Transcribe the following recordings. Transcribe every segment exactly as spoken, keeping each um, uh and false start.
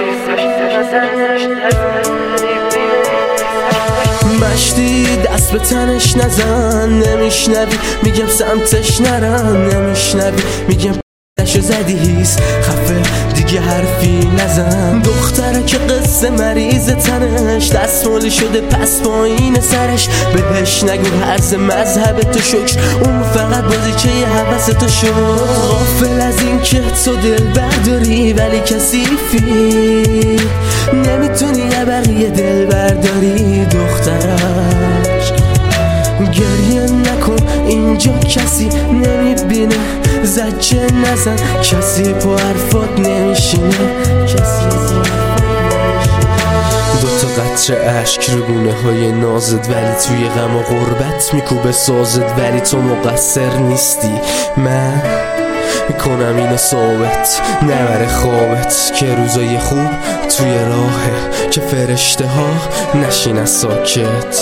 مشتی دست به تنش نزن، نمیشنوی میگم سمتش نرم، نمیشنوی میگم نشو زدی هیس خفه دیگه حرفی نزن. دختره که قصه مریض تنش دستمالی شده پس پایین سرش، بهش نگو هرز مذهب تو شکر، اون فقط بازیچه حوث تو شد. غافل از این که تو دل برداری ولی کثیفی، نمیتونی یه بقیه دل برداری. دخترش گریه نکن اینجا کسی نمیبینه، زجه نزن کسی پا حرفات نمیشینه، کسی دوتا قطره عشق رو گونه های نازد، ولی توی غم و غربت میکوبه سازد. ولی تو مقصر نیستی، من کنم اینو ثابت نبره خوابت که روزای خوب توی راهه، که فرشته ها نشینه ساکت.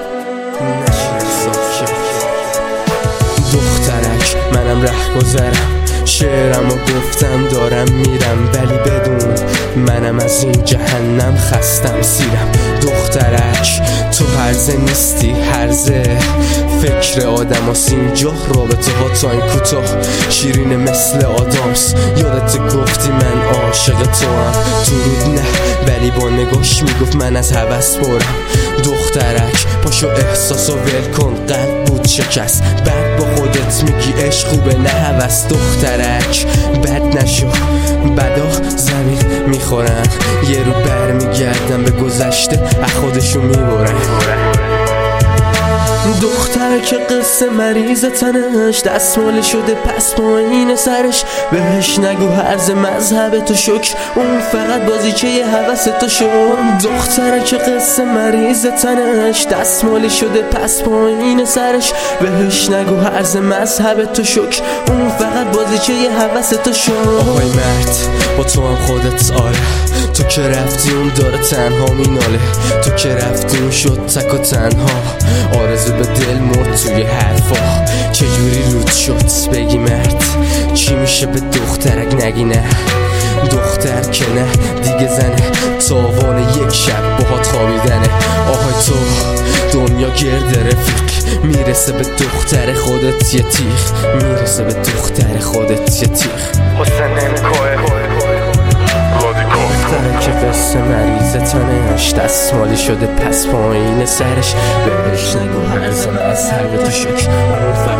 دخترک منم ره گذرم، شعرم و گفتم دارم میرم، ولی بدون منم از این جهنم خستم سیرم. دخترک تو هرزه نیستی، هرزه فکر آدم هست اینجا، رابطه ها تا این کوتاه شیرین مثل آدامس. یادت گفتی من عاشق تو هم، تو رود نه ولی با نگاش میگفت من از هوس برم. دخترک پاشو احساس و ول کن، قلب بود شکست، بعد با خودت میگی عشق خوبه نه هوس. دخترک بد نشو، بدا زمین میخورن، یه رو بر میگردن به گذشته از خودشون میبرن. دختر که قصه مریض تنش دستمال شده پس پایین سرش، بهش نگو هرز مذهب تو شکر، اون فقط بازیچه حوث تو شد. دختر که قصه مریض تنش دستمال شده پس پایین سرش، بهش نگو هرز مذهب تو شکر، اون فقط بازیچه حوث تو شد. آهای مرد با تو هم خودت آره، تو که رفتی اون داره تنها میناله، تو که رفتی اون شد تک و تنها، آرزو به دل مرد توی حرفا. چجوری رود شد بگی مرد، چی میشه به دخترک نگی نه. دختر که نه دیگه زنه، تاوان یک شب باهات خوابیدنه. آهای تو دنیا گرد رفیق، میرسه به دختر خودت یه تیغ، میرسه به دختر خودت یه تیغ. حسن نمیکوه دختره که قصه مریض تنش دستمالی شده پس پایین سرش، بهش نگو هرز مذهب تو شکر، اون